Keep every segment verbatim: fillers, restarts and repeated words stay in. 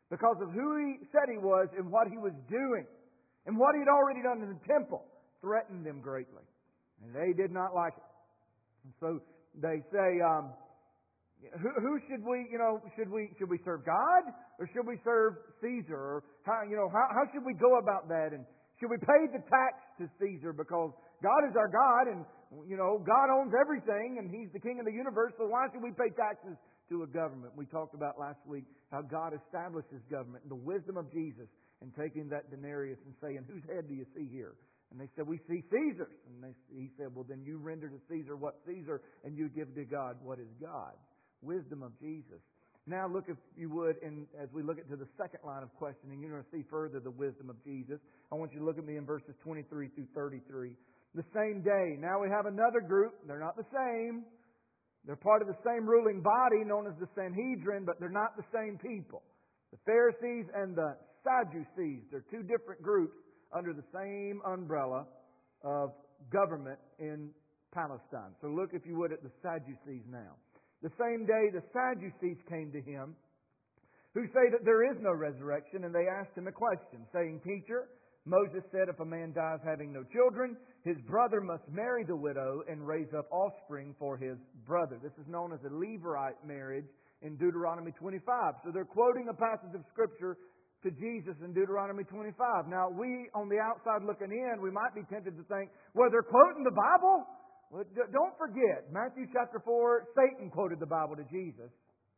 because of who he said he was and what he was doing and what he had already done in the temple, threatened them greatly. And they did not like it. And so they say, um, who, who should we, you know, should we should we serve God or should we serve Caesar? Or how, you know, how, how should we go about that? And should we pay the tax to Caesar because God is our God and, you know, God owns everything and He's the King of the universe, so why should we pay taxes to a government? We talked about last week how God establishes government and the wisdom of Jesus and taking that denarius and saying, whose head do you see here? And they said, we see Caesar's. And they, he said, well, then you render to Caesar what Caesar and you give to God what is God's. Wisdom of Jesus. Now look, if you would, in, as we look into the second line of questioning, you're going to see further the wisdom of Jesus. I want you to look at me in verses twenty-three through thirty-three. The same day. Now we have another group. They're not the same. They're part of the same ruling body known as the Sanhedrin, but they're not the same people. The Pharisees and the Sadducees. They're two different groups under the same umbrella of government in Palestine. So look, if you would, at the Sadducees now. The same day the Sadducees came to him, who say that there is no resurrection, and they asked him a question, saying, Teacher, Moses said if a man dies having no children, his brother must marry the widow and raise up offspring for his brother. This is known as a Levirate marriage in Deuteronomy twenty-five. So they're quoting a passage of Scripture to Jesus in Deuteronomy twenty-five. Now, we on the outside looking in, we might be tempted to think, well, they're quoting the Bible? Well, don't forget, Matthew chapter four, Satan quoted the Bible to Jesus.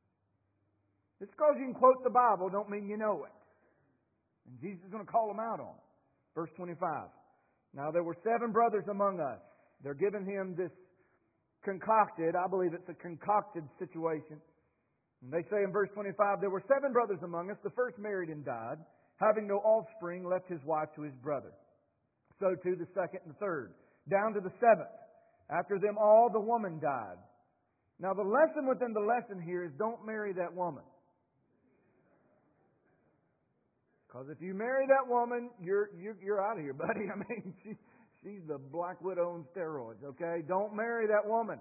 Just because you can quote the Bible don't mean you know it. And Jesus is going to call them out on it. Verse twenty-five. Now there were seven brothers among us. They're giving him this concocted, I believe it's a concocted situation. And they say in verse twenty-five, there were seven brothers among us. The first married and died. Having no offspring, left his wife to his brother. So too the second and the third. Down to the seventh. After them all, the woman died. Now the lesson within the lesson here is don't marry that woman. Because if you marry that woman, you're, you're you're out of here, buddy. I mean, she, she's the Black Widow on steroids, okay? Don't marry that woman.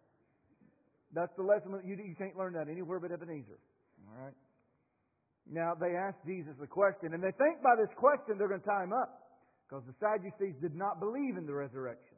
That's the lesson. You, you can't learn that anywhere but Ebenezer. All right? Now, they ask Jesus a question, and they think by this question they're going to tie him up. Because the Sadducees did not believe in the resurrection.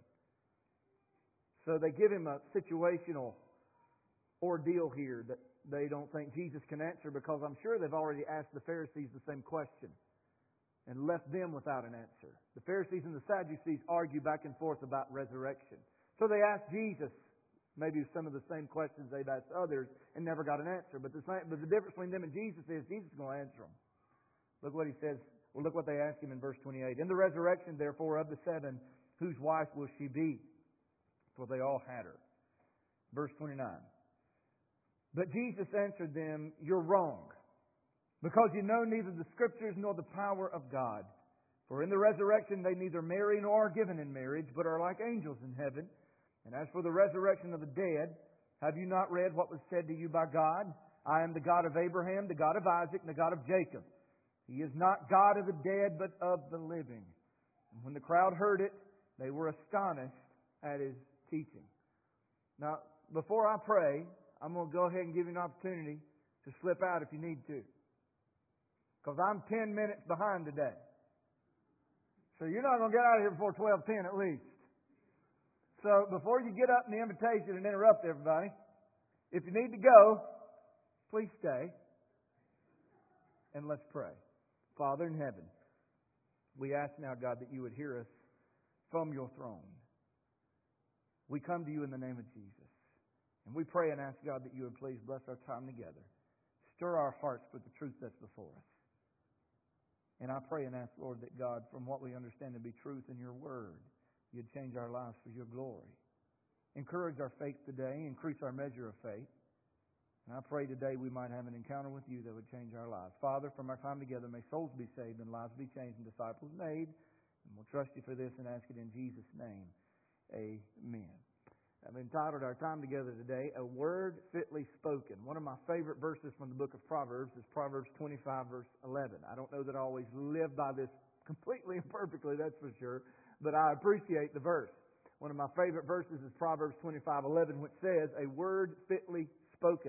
So they give him a situational ordeal here that they don't think Jesus can answer, because I'm sure they've already asked the Pharisees the same question and left them without an answer. The Pharisees and the Sadducees argue back and forth about resurrection. So they ask Jesus maybe some of the same questions they've asked others and never got an answer. But the, same, but the difference between them and Jesus is Jesus is going to answer them. Look what he says. Well, look what they ask him in verse twenty-eight. In the resurrection, therefore, of the seven, whose wife will she be? For they all had her. Verse twenty-nine. But Jesus answered them, You're wrong, because you know neither the Scriptures nor the power of God. For in the resurrection they neither marry nor are given in marriage, but are like angels in heaven. And as for the resurrection of the dead, have you not read what was said to you by God? I am the God of Abraham, the God of Isaac, and the God of Jacob. He is not God of the dead, but of the living. And when the crowd heard it, they were astonished at his teaching. Now, before I pray, I'm going to go ahead and give you an opportunity to slip out if you need to. Because I'm ten minutes behind today. So you're not going to get out of here before twelve ten at least. So before you get up in the invitation and interrupt everybody, if you need to go, please stay. And let's pray. Father in heaven, we ask now, God, that you would hear us from your throne. We come to you in the name of Jesus. And we pray and ask, God, that you would please bless our time together. Stir our hearts with the truth that's before us. And I pray and ask, Lord, that God, from what we understand to be truth in your word, you'd change our lives for your glory. Encourage our faith today. Increase our measure of faith. And I pray today we might have an encounter with you that would change our lives. Father, from our time together, may souls be saved and lives be changed and disciples made. And we'll trust you for this and ask it in Jesus' name. Amen. I've entitled our time together today, A Word Fitly Spoken. One of my favorite verses from the book of Proverbs is Proverbs twenty-five, verse eleven. I don't know that I always live by this completely and perfectly, that's for sure, but I appreciate the verse. One of my favorite verses is Proverbs twenty-five, eleven, which says, A word fitly spoken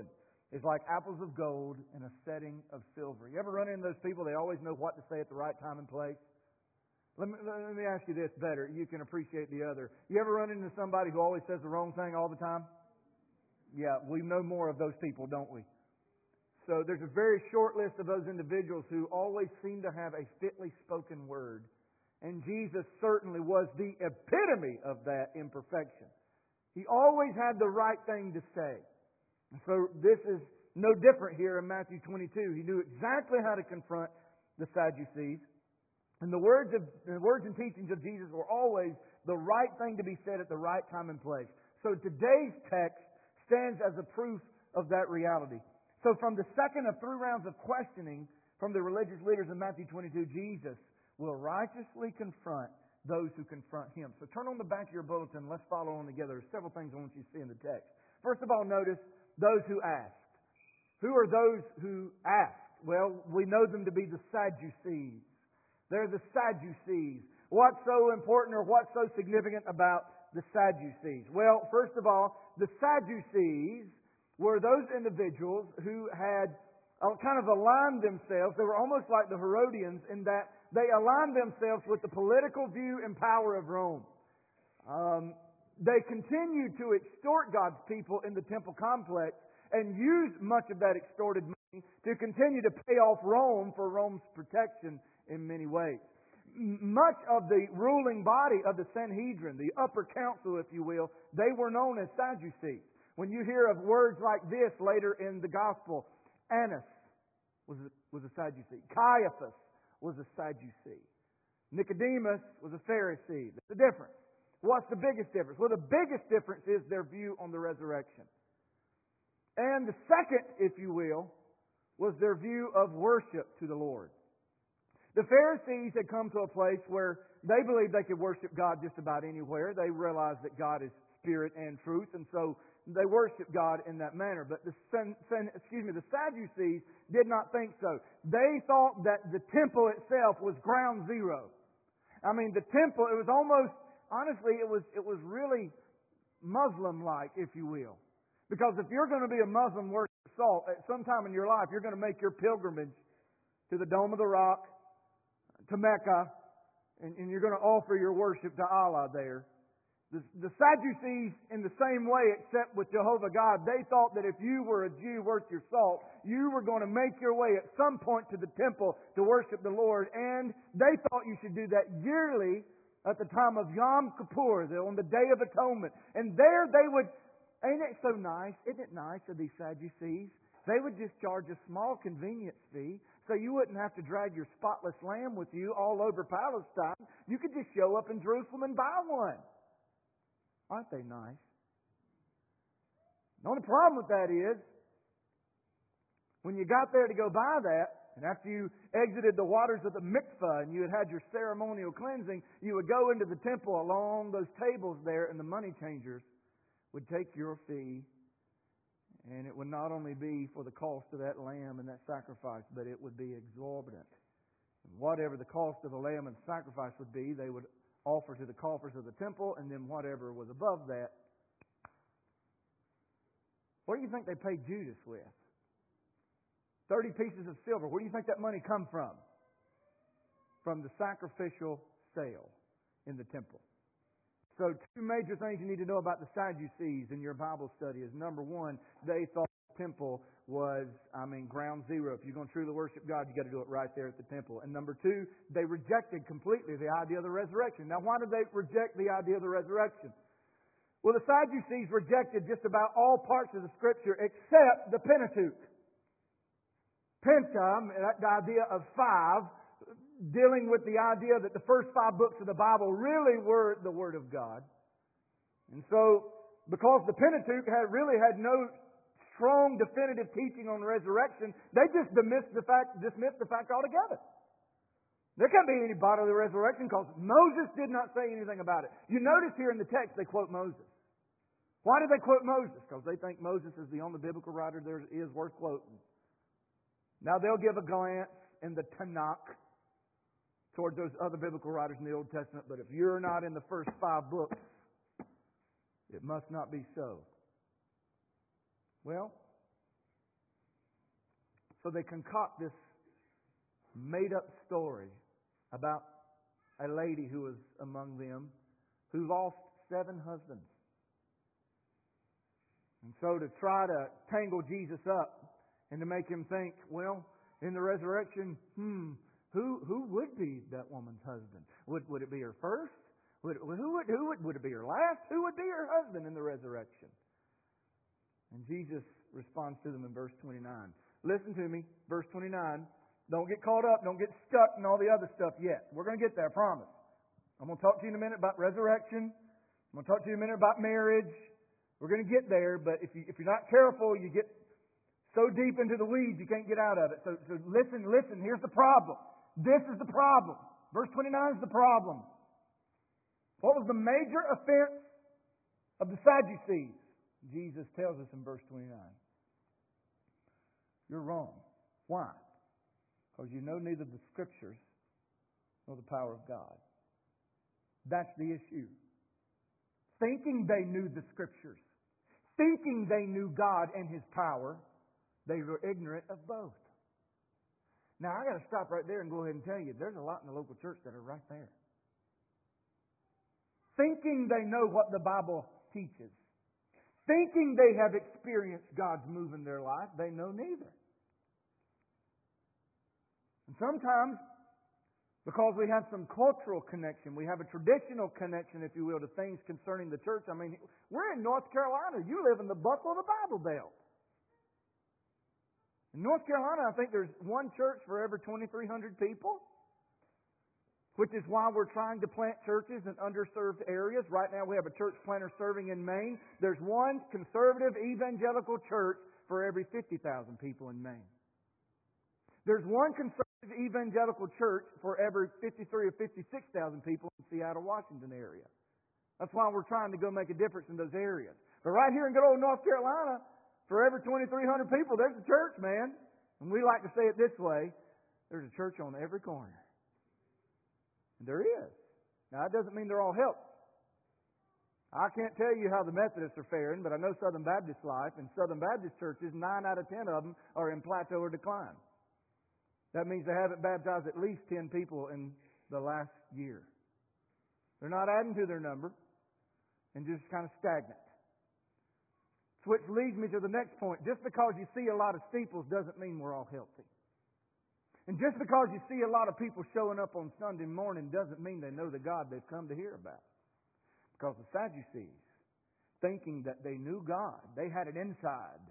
is like apples of gold in a setting of silver. You ever run into those people, they always know what to say at the right time and place? Let me, let me ask you this better. You can appreciate the other. You ever run into somebody who always says the wrong thing all the time? Yeah, we know more of those people, don't we? So there's a very short list of those individuals who always seem to have a fitly spoken word. And Jesus certainly was the epitome of that imperfection. He always had the right thing to say. So this is no different here in Matthew twenty-two. He knew exactly how to confront the Sadducees. And the words of the words and teachings of Jesus were always the right thing to be said at the right time and place. So today's text stands as a proof of that reality. So from the second of three rounds of questioning from the religious leaders in Matthew twenty-two, Jesus will righteously confront those who confront Him. So turn on the back of your bulletin. Let's follow on together. There's several things I want you to see in the text. First of all, notice those who asked. Who are those who asked? Well, we know them to be the Sadducees. They're the Sadducees. What's so important or what's so significant about the Sadducees? Well, first of all, the Sadducees were those individuals who had kind of aligned themselves. They were almost like the Herodians in that they aligned themselves with the political view and power of Rome. Um, they continued to extort God's people in the temple complex and used much of that extorted money to continue to pay off Rome for Rome's protection in many ways. Much of the ruling body of the Sanhedrin, the upper council, if you will, they were known as Sadducees. When you hear of words like this later in the Gospel, Annas was a, was a Sadducee. Caiaphas was a Sadducee. Nicodemus was a Pharisee. There's a difference. What's the biggest difference? Well, the biggest difference is their view on the resurrection. And the second, if you will, was their view of worship to the Lord. The Pharisees had come to a place where they believed they could worship God just about anywhere. They realized that God is spirit and truth, and so they worshiped God in that manner. But the excuse me, the Sadducees did not think so. They thought that the temple itself was ground zero. I mean, the temple, it was almost, honestly, it was it was really Muslim-like, if you will. Because if you're going to be a Muslim worship salt, at some time in your life, you're going to make your pilgrimage to the Dome of the Rock, to Mecca, and, and you're going to offer your worship to Allah there. The, the Sadducees, in the same way, except with Jehovah God, they thought that if you were a Jew worth your salt, you were going to make your way at some point to the temple to worship the Lord, and they thought you should do that yearly at the time of Yom Kippur, on the Day of Atonement. And there they would, ain't it so nice? Isn't it nice of these Sadducees? They would just charge a small convenience fee so you wouldn't have to drag your spotless lamb with you all over Palestine. You could just show up in Jerusalem and buy one. Aren't they nice? The only problem with that is, when you got there to go buy that, and after you exited the waters of the mikvah and you had had your ceremonial cleansing, you would go into the temple along those tables there, and the money changers would take your fee. And it would not only be for the cost of that lamb and that sacrifice, but it would be exorbitant. And whatever the cost of the lamb and sacrifice would be, they would offer to the coffers of the temple, and then whatever was above that. What do you think they paid Judas with? Thirty pieces of silver. Where do you think that money come from? From the sacrificial sale in the temple. So two major things you need to know about the Sadducees in your Bible study is, number one, they thought the temple was, I mean, ground zero. If you're going to truly worship God, you've got to do it right there at the temple. And number two, they rejected completely the idea of the resurrection. Now, why did they reject the idea of the resurrection? Well, the Sadducees rejected just about all parts of the Scripture except the Pentateuch. Penta, the idea of five, dealing with the idea that the first five books of the Bible really were the Word of God. And so, because the Pentateuch had really had no strong, definitive teaching on resurrection, they just dismissed the fact, dismissed the fact altogether. There can't be any bodily resurrection because Moses did not say anything about it. You notice here in the text they quote Moses. Why do they quote Moses? Because they think Moses is the only biblical writer there is worth quoting. Now they'll give a glance in the Tanakh towards those other biblical writers in the Old Testament, but if you're not in the first five books, it must not be so. Well, So they concoct this made-up story about a lady who was among them who lost seven husbands. And so to try to tangle Jesus up and to make him think, well, in the resurrection, hmm, who who would be that woman's husband? Would would it be her first? Would who would who would would it be her last? Who would be her husband in the resurrection? And Jesus responds to them in verse twenty-nine. Listen to me, verse twenty-nine. Don't get caught up. Don't get stuck in all the other stuff yet. We're going to get there, I promise. I'm going to talk to you in a minute about resurrection. I'm going to talk to you in a minute about marriage. We're going to get there, but if you if you're not careful, you get so deep into the weeds you can't get out of it. So, so listen, listen. Here's the problem. This is the problem. Verse twenty-nine is the problem. What was the major offense of the Sadducees? Jesus tells us in verse twenty-nine. You're wrong. Why? Because you know neither the Scriptures nor the power of God. That's the issue. Thinking they knew the Scriptures, thinking they knew God and His power, they were ignorant of both. Now, I got to stop right there and go ahead and tell you, there's a lot in the local church that are right there. Thinking they know what the Bible teaches, thinking they have experienced God's move in their life, they know neither. And sometimes, because we have some cultural connection, we have a traditional connection, if you will, to things concerning the church. I mean, we're in North Carolina. You live in the buckle of the Bible Belt. In North Carolina, I think there's one church for every twenty-three hundred people, which is why we're trying to plant churches in underserved areas. Right now we have a church planter serving in Maine. There's one conservative evangelical church for every fifty thousand people in Maine. There's one conservative evangelical church for every fifty-three or fifty-six thousand people in the Seattle, Washington area. That's why we're trying to go make a difference in those areas. But right here in good old North Carolina, for every twenty-three hundred people, there's a church, man. And we like to say it this way, there's a church on every corner. And there is. Now, that doesn't mean they're all helped. I can't tell you how the Methodists are faring, but I know Southern Baptist life, and Southern Baptist churches, nine out of ten of them are in plateau or decline. That means they haven't baptized at least ten people in the last year. They're not adding to their number and just kind of stagnant. Which leads me to the next point. Just because you see a lot of steeples doesn't mean we're all healthy. And just because you see a lot of people showing up on Sunday morning doesn't mean they know the God they've come to hear about. Because the Sadducees, thinking that they knew God, they had it inside,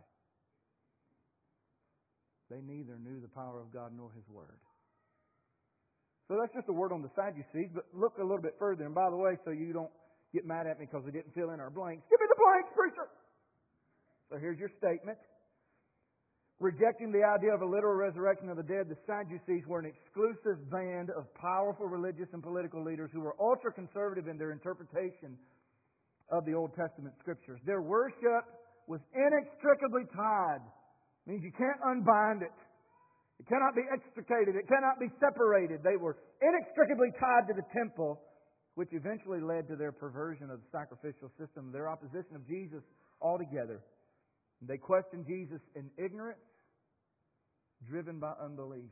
they neither knew the power of God nor His Word. So that's just a word on the Sadducees, but look a little bit further. And by the way, so you don't get mad at me because we didn't fill in our blanks, give me the blanks, preacher! So here's your statement. Rejecting the idea of a literal resurrection of the dead, the Sadducees were an exclusive band of powerful religious and political leaders who were ultra-conservative in their interpretation of the Old Testament Scriptures. Their worship was inextricably tied. It means you can't unbind it. It cannot be extricated. It cannot be separated. They were inextricably tied to the temple, which eventually led to their perversion of the sacrificial system, their opposition of Jesus altogether. They questioned Jesus in ignorance, driven by unbelief.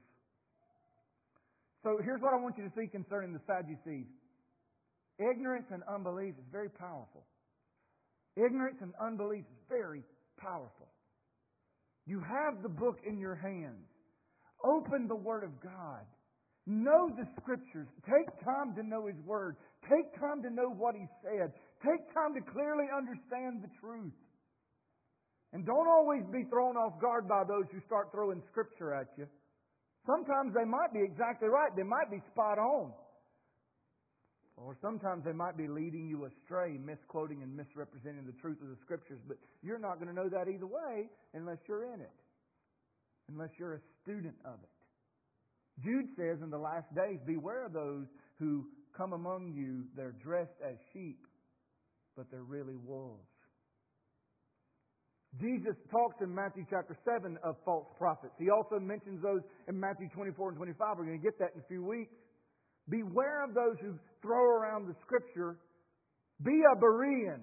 So here's what I want you to see concerning the Sadducees. Ignorance and unbelief is very powerful. Ignorance and unbelief is very powerful. You have the book in your hands. Open the Word of God. Know the Scriptures. Take time to know His Word. Take time to know what He said. Take time to clearly understand the truth. And don't always be thrown off guard by those who start throwing Scripture at you. Sometimes they might be exactly right. They might be spot on. Or sometimes they might be leading you astray, misquoting and misrepresenting the truth of the Scriptures. But you're not going to know that either way unless you're in it. Unless you're a student of it. Jude says in the last days, beware of those who come among you, they're dressed as sheep, but they're really wolves. Jesus talks in Matthew chapter seven of false prophets. He also mentions those in Matthew twenty-four and twenty-five. We're going to get that in a few weeks. Beware of those who throw around the Scripture. Be a Berean.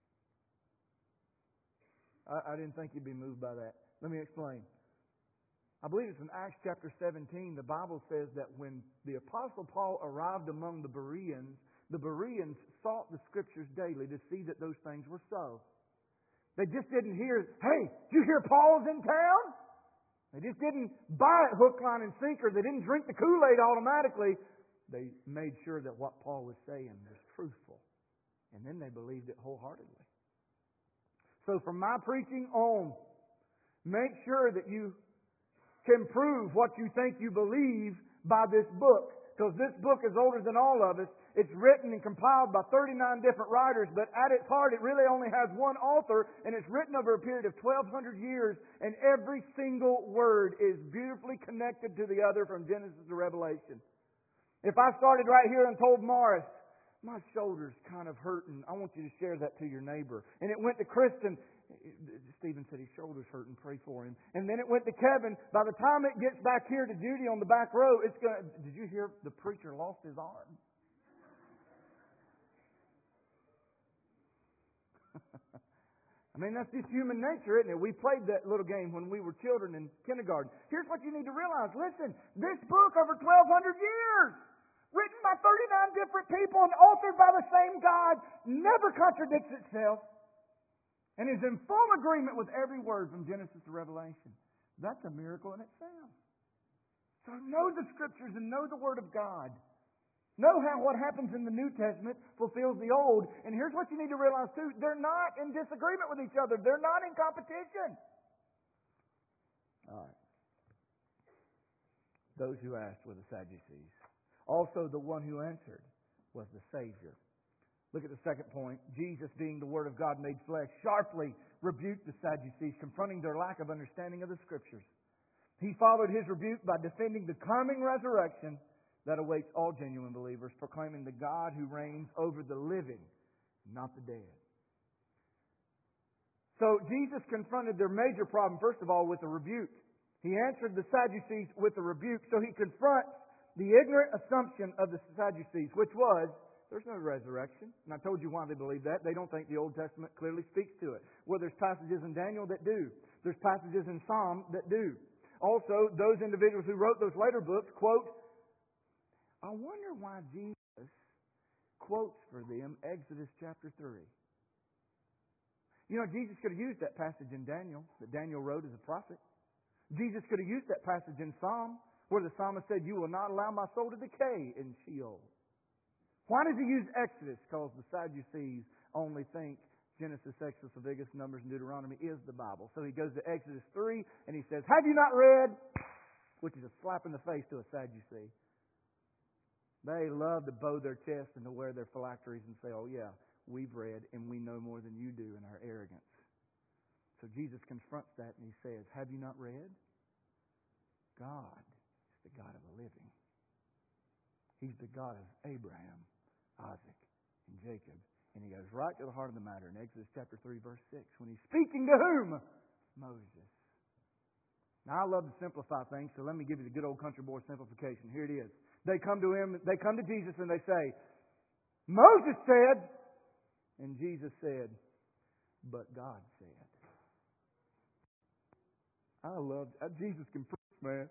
I, I didn't think you'd be moved by that. Let me explain. I believe it's in Acts chapter seventeen, the Bible says that when the Apostle Paul arrived among the Bereans, the Bereans sought the Scriptures daily to see that those things were so. They just didn't hear, hey, did you hear Paul's in town? They just didn't buy it hook, line, and sinker. They didn't drink the Kool-Aid automatically. They made sure that what Paul was saying was truthful. And then they believed it wholeheartedly. So from my preaching on, make sure that you can prove what you think you believe by this book. Because this book is older than all of us. It's written and compiled by thirty-nine different writers, but at its heart it really only has one author, and it's written over a period of twelve hundred years, and every single word is beautifully connected to the other from Genesis to Revelation. If I started right here and told Morris, my shoulder's kind of hurting, I want you to share that to your neighbor. And it went to Kristen, Stephen said his shoulder's hurting, pray for him. And then it went to Kevin. By the time it gets back here to Judy on the back row, it's going to... Did you hear the preacher lost his arm? I mean, that's just human nature, isn't it? We played that little game when we were children in kindergarten. Here's what you need to realize. Listen, this book over twelve hundred years, written by thirty-nine different people and authored by the same God, never contradicts itself and is in full agreement with every word from Genesis to Revelation. That's a miracle in itself. So know the Scriptures and know the Word of God. Know how what happens in the New Testament fulfills the Old. And here's what you need to realize too. They're not in disagreement with each other. They're not in competition. All right. Those who asked were the Sadducees. Also, the one who answered was the Savior. Look at the second point. Jesus, being the Word of God made flesh, sharply rebuked the Sadducees, confronting their lack of understanding of the Scriptures. He followed his rebuke by defending the coming resurrection that awaits all genuine believers, proclaiming the God who reigns over the living, not the dead. So Jesus confronted their major problem, first of all, with a rebuke. He answered the Sadducees with a rebuke. So he confronts the ignorant assumption of the Sadducees, which was, there's no resurrection. And I told you why they believe that. They don't think the Old Testament clearly speaks to it. Well, there's passages in Daniel that do. There's passages in Psalm that do. Also, those individuals who wrote those later books quote, I wonder why Jesus quotes for them Exodus chapter three. You know, Jesus could have used that passage in Daniel that Daniel wrote as a prophet. Jesus could have used that passage in Psalm where the psalmist said, you will not allow my soul to decay in Sheol. Why does he use Exodus? Because the Sadducees only think Genesis, Exodus, Leviticus, Numbers, and Deuteronomy is the Bible. So he goes to Exodus three and he says, have you not read? Which is a slap in the face to a Sadducee. They love to bow their chest and to wear their phylacteries and say, oh yeah, we've read and we know more than you do in our arrogance. So Jesus confronts that and he says, have you not read? God is the God of the living. He's the God of Abraham, Isaac, and Jacob. And he goes right to the heart of the matter in Exodus chapter three, verse six, when he's speaking to whom? Moses. Now, I love to simplify things, so let me give you the good old country boy simplification. Here it is. They come to him, they come to Jesus and they say, Moses said, and Jesus said, but God said. I love that. Jesus can preach, man.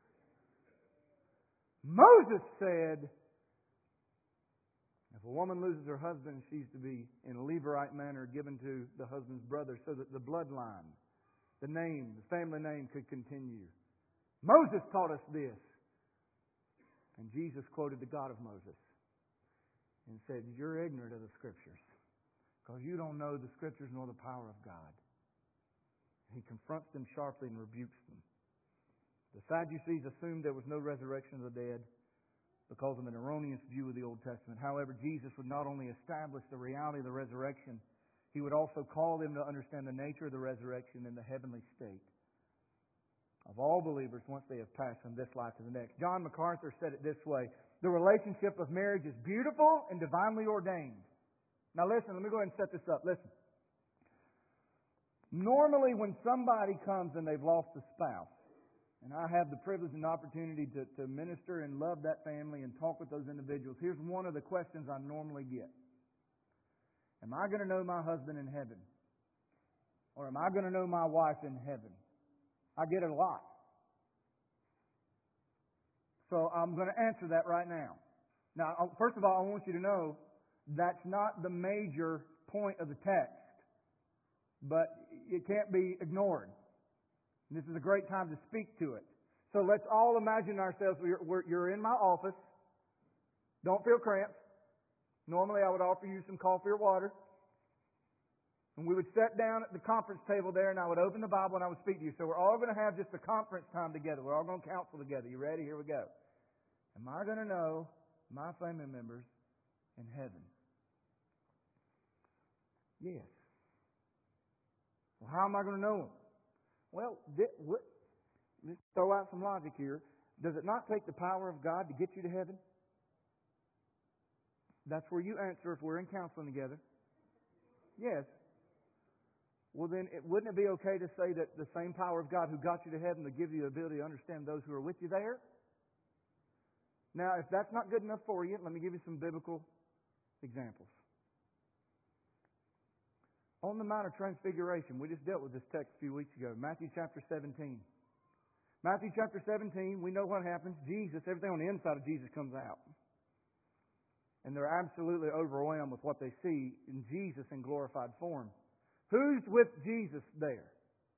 Moses said, if a woman loses her husband, she's to be in a Levirate manner given to the husband's brother so that the bloodline, the name, the family name could continue. Moses taught us this. And Jesus quoted the God of Moses and said, you're ignorant of the Scriptures because you don't know the Scriptures nor the power of God. He confronts them sharply and rebukes them. The Sadducees assumed there was no resurrection of the dead because of an erroneous view of the Old Testament. However, Jesus would not only establish the reality of the resurrection, He would also call them to understand the nature of the resurrection in the heavenly state of all believers once they have passed from this life to the next. John MacArthur said it this way, the relationship of marriage is beautiful and divinely ordained. Now listen, let me go ahead and set this up. Listen. Normally when somebody comes and they've lost a spouse, and I have the privilege and opportunity to, to minister and love that family and talk with those individuals, here's one of the questions I normally get. Am I going to know my husband in heaven? Or am I going to know my wife in heaven? I get it a lot. So I'm going to answer that right now. Now, first of all, I want you to know that's not the major point of the text, but it can't be ignored. This is a great time to speak to it. So let's all imagine ourselves, we're, we're, you're in my office. Don't feel cramped. Normally I would offer you some coffee or water. And we would sit down at the conference table there, and I would open the Bible and I would speak to you. So we're all going to have just a conference time together. We're all going to counsel together. You ready? Here we go. Am I going to know my family members in heaven? Yes. Well, how am I going to know them? Well, let's throw out some logic here. Does it not take the power of God to get you to heaven? That's where you answer if we're in counseling together. Yes. Well, then, it, wouldn't it be okay to say that the same power of God who got you to heaven will give you the ability to understand those who are with you there? Now, if that's not good enough for you, let me give you some biblical examples. On the Mount of Transfiguration, we just dealt with this text a few weeks ago, Matthew chapter seventeen. Matthew chapter seventeen, we know what happens. Jesus, everything on the inside of Jesus comes out. And they're absolutely overwhelmed with what they see in Jesus in glorified form. Who's with Jesus there?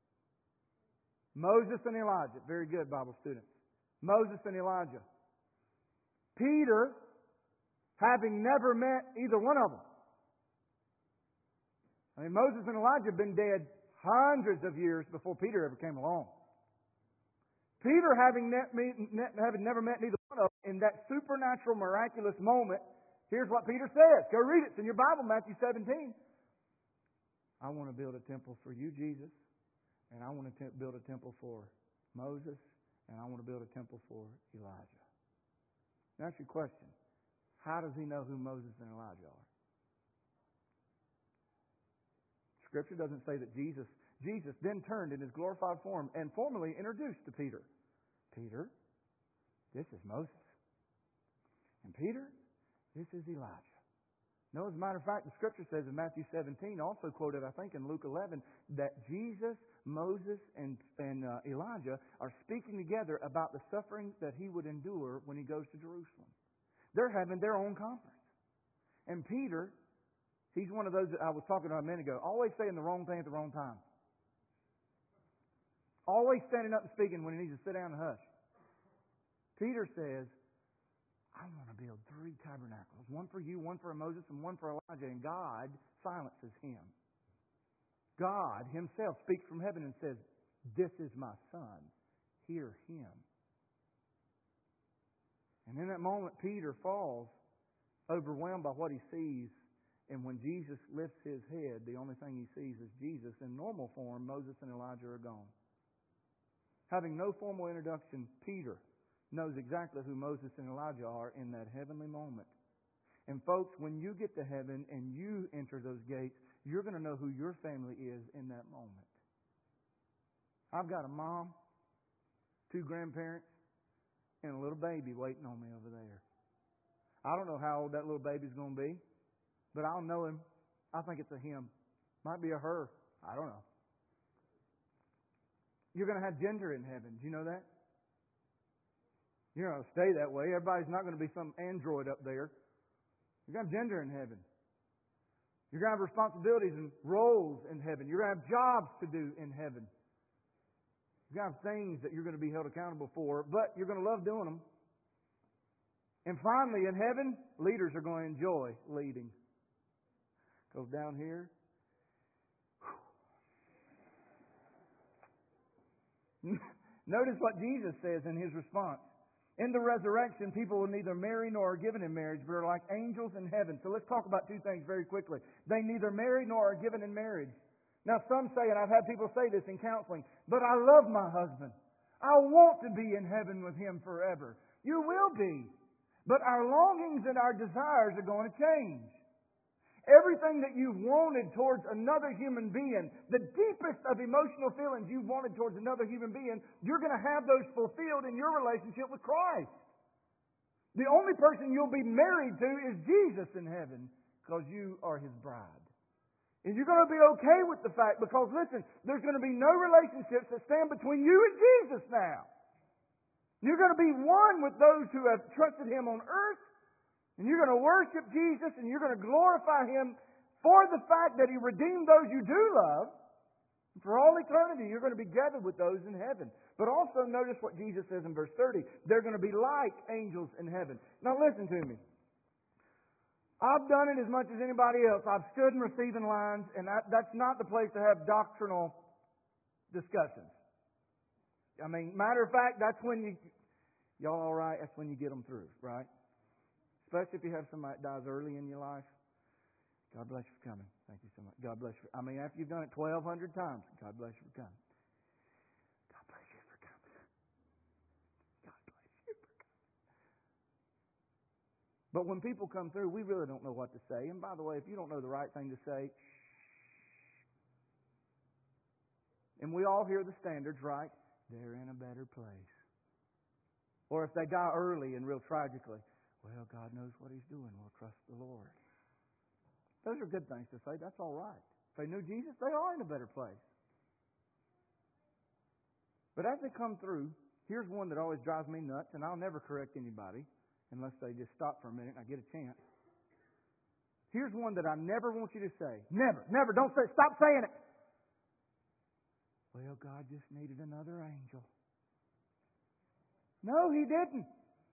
Moses and Elijah. Very good, Bible students. Moses and Elijah. Peter, having never met either one of them. I mean, Moses and Elijah have been dead hundreds of years before Peter ever came along. Peter, having, net, net, having never met neither one of them, in that supernatural, miraculous moment, here's what Peter says. Go read it. It's in your Bible, Matthew seventeen. I want to build a temple for you, Jesus, and I want to te- build a temple for Moses, and I want to build a temple for Elijah. Now, ask you a question. How does he know who Moses and Elijah are? Scripture doesn't say that Jesus, Jesus then turned in his glorified form and formally introduced to Peter. Peter, this is Moses. And Peter, this is Elijah. No, as a matter of fact, the Scripture says in Matthew seventeen, also quoted, I think, in Luke eleven, that Jesus, Moses, and, and uh, Elijah are speaking together about the suffering that he would endure when he goes to Jerusalem. They're having their own conference. And Peter, he's one of those that I was talking about a minute ago, always saying the wrong thing at the wrong time. Always standing up and speaking when he needs to sit down and hush. Peter says, I want to build three tabernacles. One for you, one for Moses, and one for Elijah. And God silences him. God himself speaks from heaven and says, this is my son. Hear him. And in that moment, Peter falls, overwhelmed by what he sees. And when Jesus lifts his head, the only thing he sees is Jesus. In normal form, Moses and Elijah are gone. Having no formal introduction, Peter knows exactly who Moses and Elijah are in that heavenly moment. And folks, when you get to heaven and you enter those gates, you're going to know who your family is in that moment. I've got a mom, two grandparents, and a little baby waiting on me over there. I don't know how old that little baby's going to be, but I'll know him. I think it's a him. Might be a her. I don't know. You're going to have gender in heaven. Do you know that? You're going to stay that way. Everybody's not going to be some android up there. You're going to have gender in heaven. You're going to have responsibilities and roles in heaven. You're going to have jobs to do in heaven. You're going to have things that you're going to be held accountable for, but you're going to love doing them. And finally, in heaven, leaders are going to enjoy leading. Goes down here. Notice what Jesus says in his response. In the resurrection, people will neither marry nor are given in marriage, but are like angels in heaven. So let's talk about two things very quickly. They neither marry nor are given in marriage. Now some say, and I've had people say this in counseling, but I love my husband. I want to be in heaven with him forever. You will be. But our longings and our desires are going to change. Everything that you've wanted towards another human being, the deepest of emotional feelings you've wanted towards another human being, you're going to have those fulfilled in your relationship with Christ. The only person you'll be married to is Jesus in heaven because you are His bride. And you're going to be okay with the fact because, listen, there's going to be no relationships that stand between you and Jesus now. You're going to be one with those who have trusted Him on earth. And you're going to worship Jesus and you're going to glorify Him for the fact that He redeemed those you do love. For all eternity, you're going to be gathered with those in heaven. But also notice what Jesus says in verse thirty. They're going to be like angels in heaven. Now listen to me. I've done it as much as anybody else. I've stood in receiving lines, and that, that's not the place to have doctrinal discussions. I mean, matter of fact, that's when you, y'all all right? That's when you get them through, right? Especially if you have somebody that dies early in your life. God bless you for coming. Thank you so much. God bless you. For, I mean, after you've done it twelve hundred times, God bless you for coming. God bless you for coming. God bless you for coming. But when people come through, we really don't know what to say. And by the way, if you don't know the right thing to say, and we all hear the standards, right? They're in a better place. Or if they die early and real tragically, well, God knows what He's doing. We'll trust the Lord. Those are good things to say. That's all right. If they knew Jesus, they are in a better place. But as they come through, here's one that always drives me nuts, and I'll never correct anybody unless they just stop for a minute and I get a chance. Here's one that I never want you to say. Never, never. Don't say. Stop saying it. Well, God just needed another angel. No, He didn't.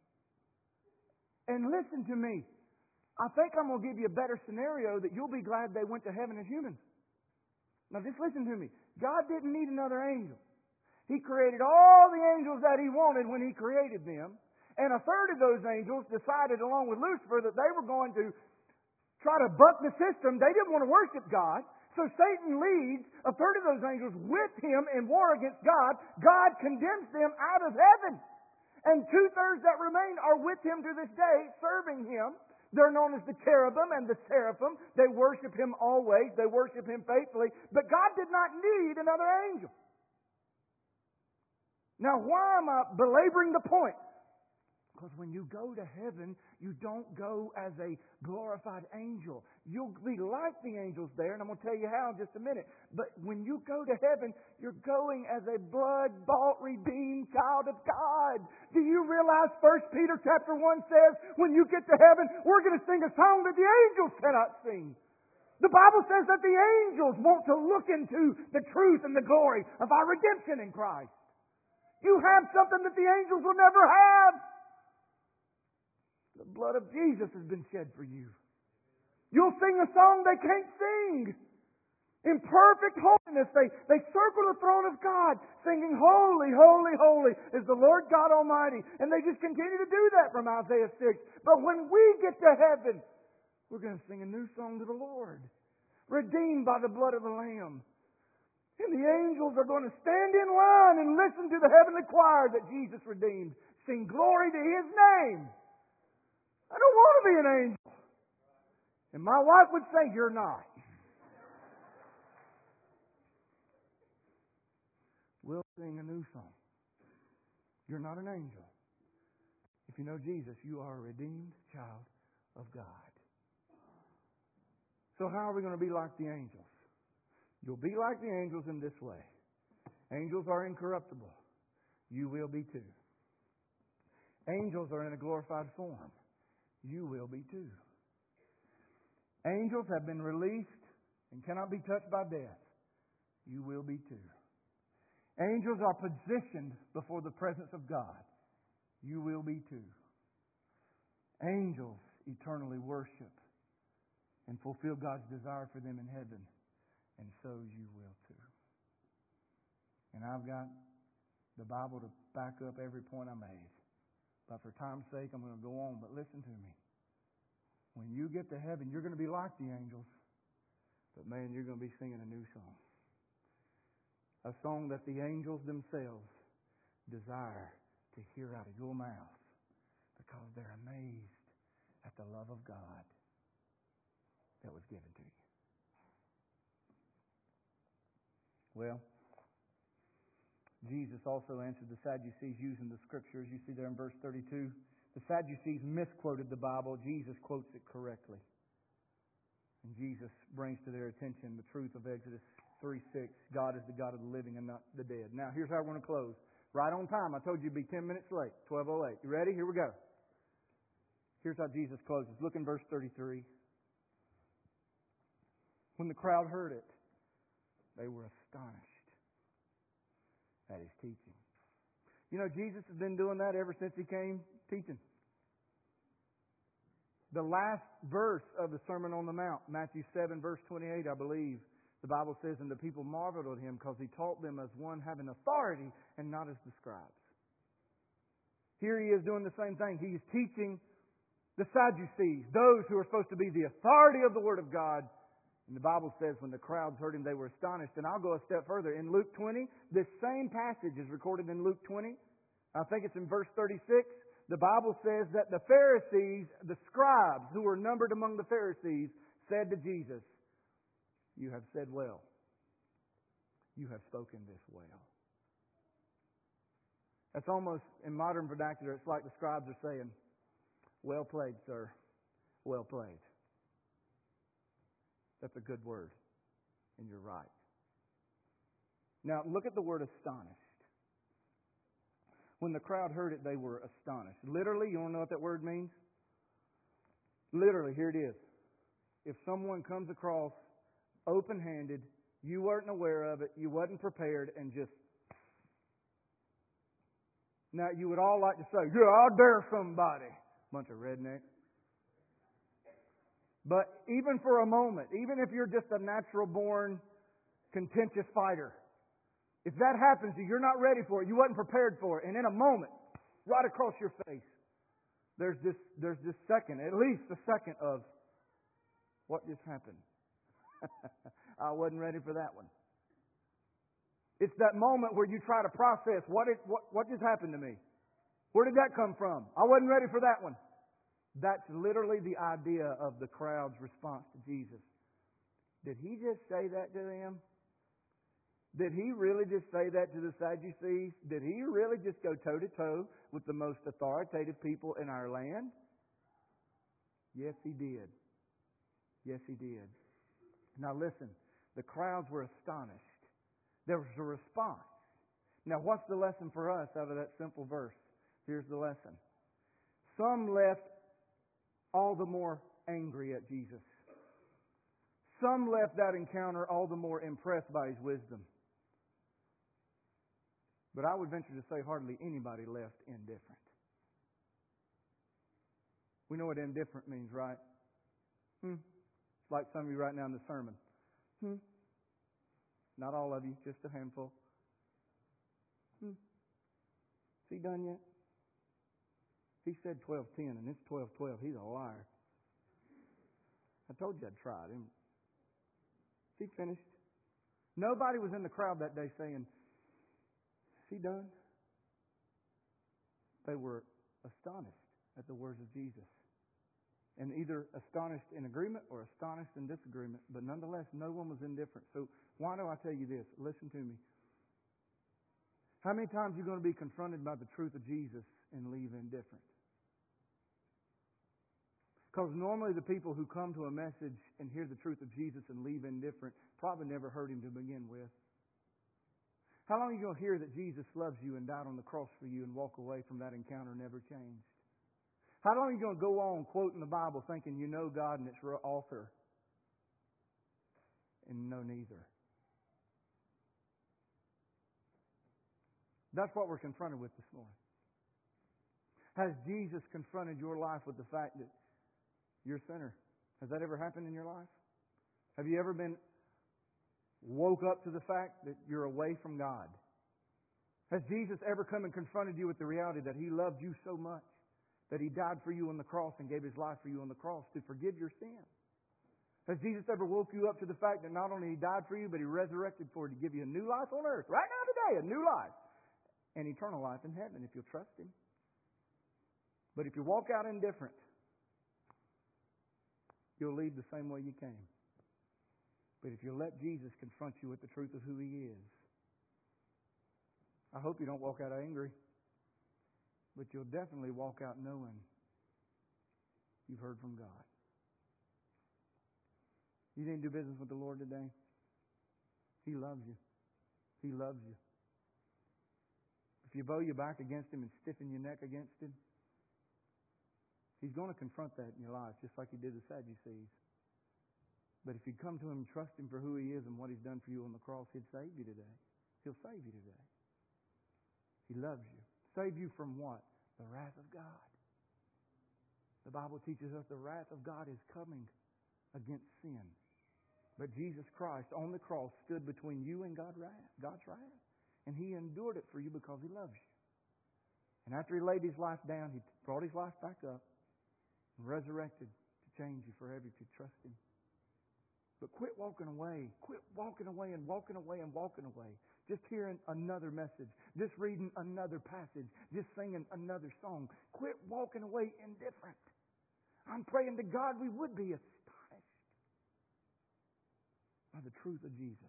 And listen to me. I think I'm going to give you a better scenario that you'll be glad they went to heaven as humans. Now just listen to me. God didn't need another angel. He created all the angels that He wanted when He created them. And a third of those angels decided, along with Lucifer, that they were going to try to buck the system. They didn't want to worship God. So Satan leads a third of those angels with him in war against God. God condemns them out of heaven. And two-thirds that remain are with Him to this day, serving Him. They're known as the cherubim and the seraphim. They worship Him always. They worship Him faithfully. But God did not need another angel. Now, why am I belaboring the point? Because when you go to heaven, you don't go as a glorified angel. You'll be like the angels there, and I'm going to tell you how in just a minute. But when you go to heaven, you're going as a blood-bought, redeemed child of God. Do you realize First Peter chapter one says, when you get to heaven, we're going to sing a song that the angels cannot sing. The Bible says that the angels want to look into the truth and the glory of our redemption in Christ. You have something that the angels will never have. The blood of Jesus has been shed for you. You'll sing a song they can't sing. In perfect holiness, they, they circle the throne of God, singing, Holy, holy, holy is the Lord God Almighty. And they just continue to do that from Isaiah six. But when we get to heaven, we're going to sing a new song to the Lord, redeemed by the blood of the Lamb. And the angels are going to stand in line and listen to the heavenly choir that Jesus redeemed, sing glory to His name. I don't want to be an angel. And my wife would say, you're not. We'll sing a new song. You're not an angel. If you know Jesus, you are a redeemed child of God. So how are we going to be like the angels? You'll be like the angels in this way. Angels are incorruptible. You will be too. Angels are in a glorified form. You will be too. Angels have been released and cannot be touched by death. You will be too. Angels are positioned before the presence of God. You will be too. Angels eternally worship and fulfill God's desire for them in heaven. And so you will too. And I've got the Bible to back up every point I made. But for time's sake, I'm going to go on. But listen to me. When you get to heaven, you're going to be like the angels. But man, you're going to be singing a new song. A song that the angels themselves desire to hear out of your mouth. Because they're amazed at the love of God that was given to you. Well, Jesus also answered the Sadducees using the Scriptures. You see there in verse thirty-two. The Sadducees misquoted the Bible. Jesus quotes it correctly. And Jesus brings to their attention the truth of Exodus three six. God is the God of the living and not the dead. Now, here's how we're going to close. Right on time. I told you it'd be ten minutes late. twelve oh eight. You ready? Here we go. Here's how Jesus closes. Look in verse thirty-three. When the crowd heard it, they were astonished at His teaching. You know, Jesus has been doing that ever since He came teaching. The last verse of the Sermon on the Mount, Matthew seven, verse twenty-eight, I believe, the Bible says, and the people marveled at Him because He taught them as one having authority and not as the scribes. Here He is doing the same thing. He is teaching the Sadducees, those who are supposed to be the authority of the Word of God. And the Bible says when the crowds heard Him, they were astonished. And I'll go a step further. In Luke twenty, this same passage is recorded in Luke twenty. I think it's in verse thirty-six. The Bible says that the Pharisees, the scribes who were numbered among the Pharisees, said to Jesus, "You have said well. You have spoken this well." That's almost, in modern vernacular, it's like the scribes are saying, "Well played, sir. Well played. That's a good word, and you're right." Now, look at the word astonished. When the crowd heard it, they were astonished. Literally, you want to know what that word means? Literally, here it is. If someone comes across open-handed, you weren't aware of it, you wasn't prepared, and just... Now, you would all like to say, "Yeah, I dare somebody." Bunch of rednecks. But even for a moment, even if you're just a natural-born, contentious fighter, if that happens to you, you're not ready for it, you wasn't prepared for it, and in a moment, right across your face, there's this, there's this second, at least a second of, what just happened? I wasn't ready for that one. It's that moment where you try to process, what, it, what, what just happened to me? Where did that come from? I wasn't ready for that one. That's literally the idea of the crowd's response to Jesus. Did He just say that to them? Did He really just say that to the Sadducees? Did He really just go toe-to-toe with the most authoritative people in our land? Yes, He did. Yes, He did. Now listen, the crowds were astonished. There was a response. Now what's the lesson for us out of that simple verse? Here's the lesson. Some left all the more angry at Jesus. Some left that encounter all the more impressed by His wisdom. But I would venture to say hardly anybody left indifferent. We know what indifferent means, right? Hmm. It's like some of you right now in the sermon. Hmm. Not all of you, just a handful. Hmm. Is he done yet? He said twelve ten, and it's twelve twelve. He's a liar. I told you I'd try it. Is he finished? Nobody was in the crowd that day saying, "Is he done?" They were astonished at the words of Jesus. And either astonished in agreement or astonished in disagreement. But nonetheless, no one was indifferent. So why do I tell you this? Listen to me. How many times are you going to be confronted by the truth of Jesus and leave indifferent? Because normally the people who come to a message and hear the truth of Jesus and leave indifferent probably never heard Him to begin with. How long are you going to hear that Jesus loves you and died on the cross for you and walk away from that encounter never changed? How long are you going to go on quoting the Bible thinking you know God and its author and know neither? That's what we're confronted with this morning. Has Jesus confronted your life with the fact that you're a sinner? Has that ever happened in your life? Have you ever been woke up to the fact that you're away from God? Has Jesus ever come and confronted you with the reality that He loved you so much that He died for you on the cross and gave His life for you on the cross to forgive your sin? Has Jesus ever woke you up to the fact that not only He died for you, but He resurrected for you to give you a new life on earth, right now today, a new life, and eternal life in heaven if you'll trust Him? But if you walk out indifferent, you'll leave the same way you came. But if you let Jesus confront you with the truth of who He is, I hope you don't walk out angry, but you'll definitely walk out knowing you've heard from God. You need to do business with the Lord today. He loves you. He loves you. If you bow your back against Him and stiffen your neck against Him, He's going to confront that in your life, just like He did the Sadducees. But if you come to Him and trust Him for who He is and what He's done for you on the cross, He'd save you today. He'll save you today. He loves you. Save you from what? The wrath of God. The Bible teaches us the wrath of God is coming against sin. But Jesus Christ on the cross stood between you and God's wrath. God's wrath. And He endured it for you because He loves you. And after He laid His life down, He brought His life back up and resurrected to change you forever if you trust Him. But quit walking away. Quit walking away and walking away and walking away. Just hearing another message. Just reading another passage. Just singing another song. Quit walking away indifferent. I'm praying to God we would be astonished by the truth of Jesus.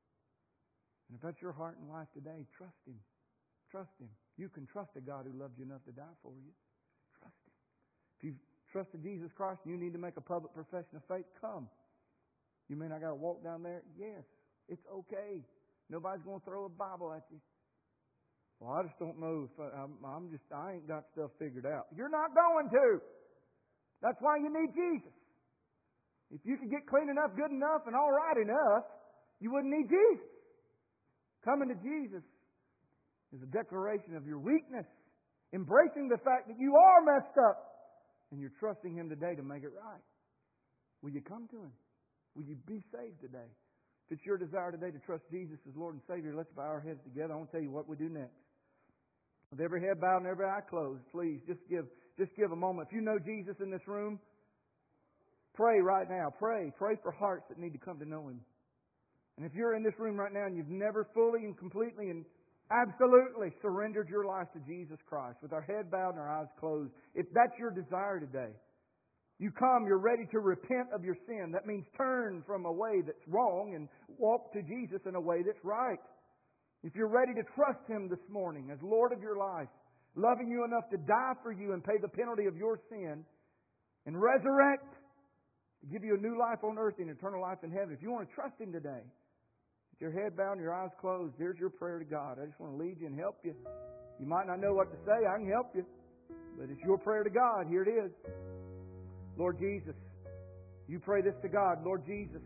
And if that's your heart and life today, trust Him. Trust Him. You can trust a God who loved you enough to die for you. Trust Him. If you've trusted Jesus Christ and you need to make a public profession of faith, come. You mean I got to walk down there? Yes. It's okay. Nobody's going to throw a Bible at you. Well, I just don't know if I, I'm, I'm just, I ain't got stuff figured out. You're not going to. That's why you need Jesus. If you could get clean enough, good enough, and all right enough, you wouldn't need Jesus. Coming to Jesus is a declaration of your weakness. Embracing the fact that you are messed up. And you're trusting Him today to make it right. Will you come to Him? Will you be saved today? If it's your desire today to trust Jesus as Lord and Savior, let's bow our heads together. I want to tell you what we do next. With every head bowed and every eye closed, please just give just give a moment. If you know Jesus in this room, pray right now. Pray. Pray for hearts that need to come to know Him. And if you're in this room right now and you've never fully and completely and absolutely surrendered your life to Jesus Christ, with our head bowed and our eyes closed, if that's your desire today, you come, you're ready to repent of your sin. That means turn from a way that's wrong and walk to Jesus in a way that's right. If you're ready to trust Him this morning as Lord of your life, loving you enough to die for you and pay the penalty of your sin, and resurrect to give you a new life on earth and eternal life in heaven. If you want to trust Him today, with your head bowed and your eyes closed, there's your prayer to God. I just want to lead you and help you. You might not know what to say. I can help you. But it's your prayer to God. Here it is. Lord Jesus, you pray this to God. Lord Jesus,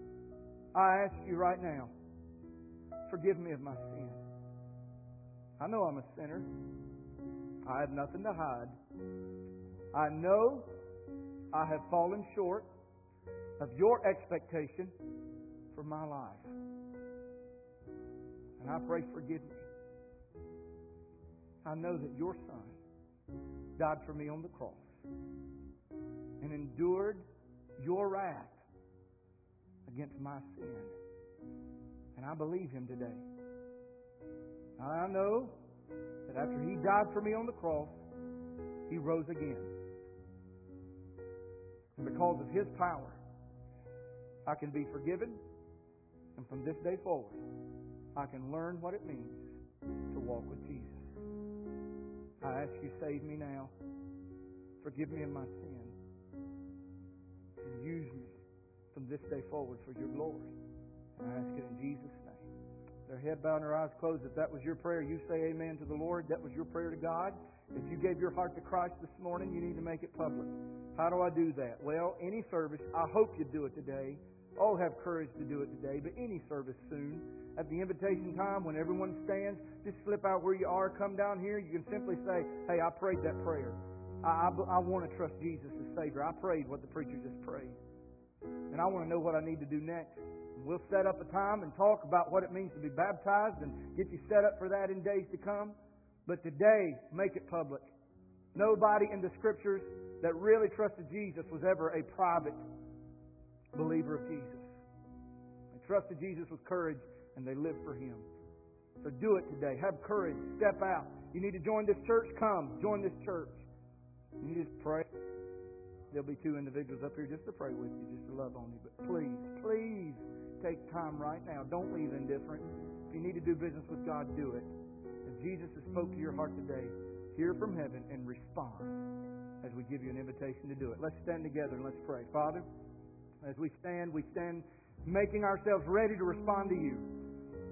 I ask you right now, forgive me of my sin. I know I'm a sinner. I have nothing to hide. I know I have fallen short of your expectation for my life. And I pray, forgive me. I know that your Son died for me on the cross and endured your wrath against my sin. And I believe Him today. I know that after He died for me on the cross, He rose again. And because of His power, I can be forgiven. And from this day forward, I can learn what it means to walk with Jesus. I ask you, save me now. Forgive me of my sin. And use me from this day forward for your glory. And I ask it in Jesus' name. Their head bowed and their eyes closed. If that was your prayer, you say amen to the Lord. That was your prayer to God. If you gave your heart to Christ this morning, you need to make it public. How do I do that? Well, any service, I hope you do it today. All have courage to do it today, but any service soon. At the invitation time, when everyone stands, just slip out where you are, come down here. You can simply say, hey, I prayed that prayer. I, I, I want to trust Jesus as Savior. I prayed what the preacher just prayed. And I want to know what I need to do next. And we'll set up a time and talk about what it means to be baptized and get you set up for that in days to come. But today, make it public. Nobody in the Scriptures that really trusted Jesus was ever a private believer of Jesus. They trusted Jesus with courage and they lived for Him. So do it today. Have courage. Step out. You need to join this church? Come. Join this church. You need to pray. There'll be two individuals up here just to pray with you, just to love on you. But please, please take time right now. Don't leave indifferent. If you need to do business with God, do it. If Jesus has spoke to your heart today, hear from heaven and respond as we give you an invitation to do it. Let's stand together and let's pray. Father, as we stand, we stand making ourselves ready to respond to you.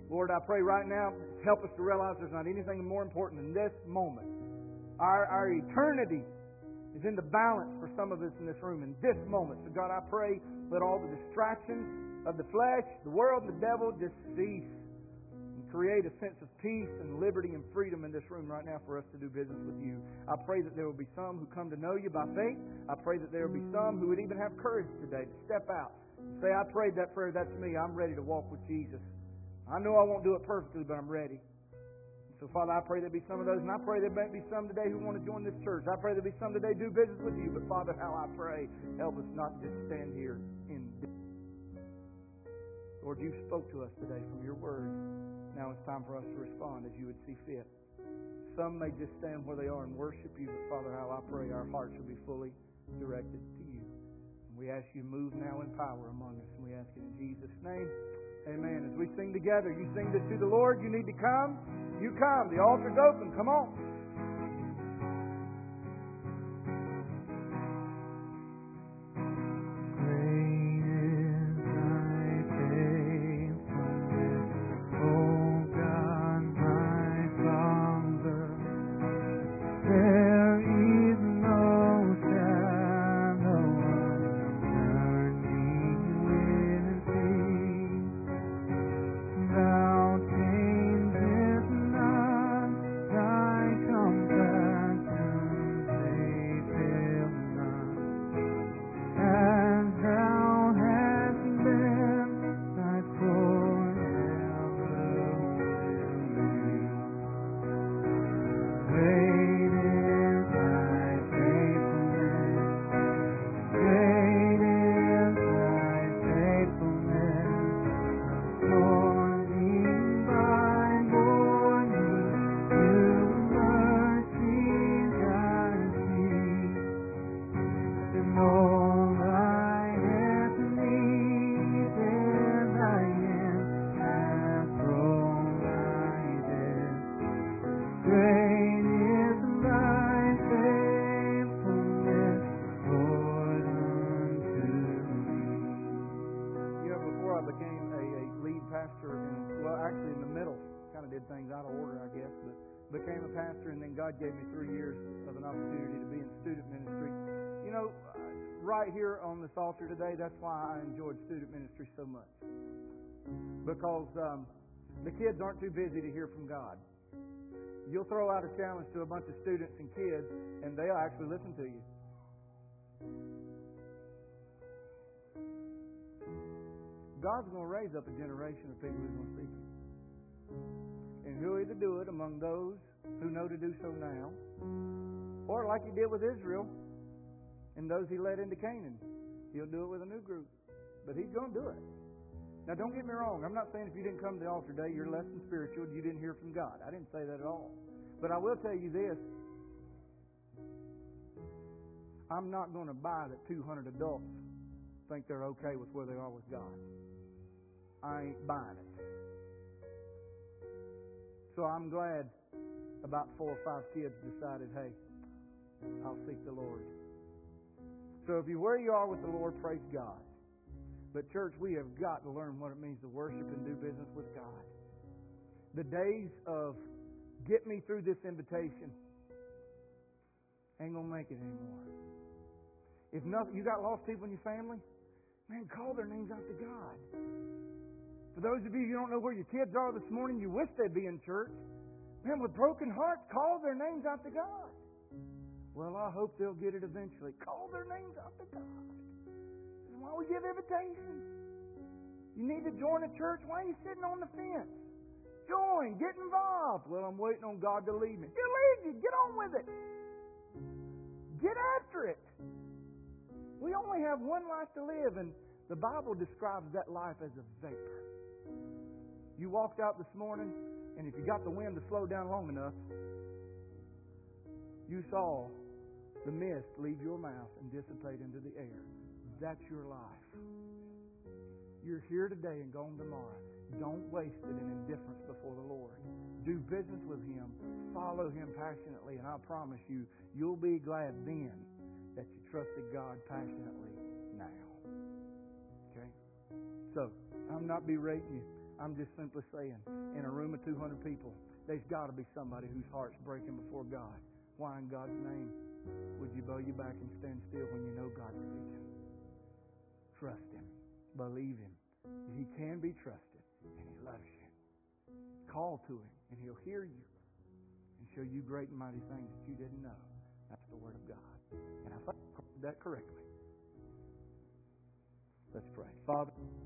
Lord, I pray right now, help us to realize there's not anything more important than this moment. Our, our eternity is in the balance for some of us in this room in this moment. So God, I pray, let all the distractions of the flesh, the world, and the devil just cease. Create a sense of peace and liberty and freedom in this room right now for us to do business with you. I pray that there will be some who come to know you by faith. I pray that there will be some who would even have courage today to step out and say, I prayed that prayer, that's me. I'm ready to walk with Jesus. I know I won't do it perfectly, but I'm ready. So, Father, I pray there be some of those, and I pray there may be some today who want to join this church. I pray there be some today do business with you. But, Father, how I pray, help us not just stand here in Lord, you spoke to us today from your word. Now it's time for us to respond as you would see fit. Some may just stand where they are and worship you, but Father, how I pray our hearts will be fully directed to you. And we ask you to move now in power among us, and we ask it in Jesus' name. Amen. As we sing together, you sing this to the Lord. You need to come. You come. The altar's open. Come on. Became a pastor, and then God gave me three years of an opportunity to be in student ministry. You know, right here on this altar today, that's why I enjoyed student ministry so much. Because um, the kids aren't too busy to hear from God. You'll throw out a challenge to a bunch of students and kids, and they'll actually listen to you. God's going to raise up a generation of people who are going to seek Him. And He'll either do it among those who know to do so now, or like He did with Israel and those He led into Canaan. He'll do it with a new group. But He's going to do it. Now, don't get me wrong. I'm not saying if you didn't come to the altar today, you're less than spiritual, you didn't hear from God. I didn't say that at all. But I will tell you this. I'm not going to buy that two hundred adults think they're okay with where they are with God. I ain't buying it. So I'm glad about four or five kids decided, hey, I'll seek the Lord. So if you're where you are with the Lord, praise God. But church, we have got to learn what it means to worship and do business with God. The days of get me through this invitation ain't going to make it anymore. If nothing, you got lost people in your family, man, call their names out to God. For those of you who don't know where your kids are this morning, you wish they'd be in church. Man, with broken hearts, call their names out to God. Well, I hope they'll get it eventually. Call their names out to God. That's why we give invitations. You need to join a church. Why are you sitting on the fence? Join. Get involved. Well, I'm waiting on God to lead me. He'll lead you. Get on with it. Get after it. We only have one life to live, and the Bible describes that life as a vapor. You walked out this morning, and if you got the wind to slow down long enough, you saw the mist leave your mouth and dissipate into the air. That's your life. You're here today and gone tomorrow. Don't waste it in indifference before the Lord. Do business with Him. Follow Him passionately, and I promise you, you'll be glad then that you trusted God passionately now. Okay? So, I'm not berating you. I'm just simply saying, in a room of two hundred people, there's got to be somebody whose heart's breaking before God. Why in God's name would you bow your back and stand still when you know God's speaking? Trust Him. Believe Him. He can be trusted, and He loves you. Call to Him, and He'll hear you and show you great and mighty things that you didn't know. That's the Word of God. And I thought I quoted that correctly. Let's pray. Father,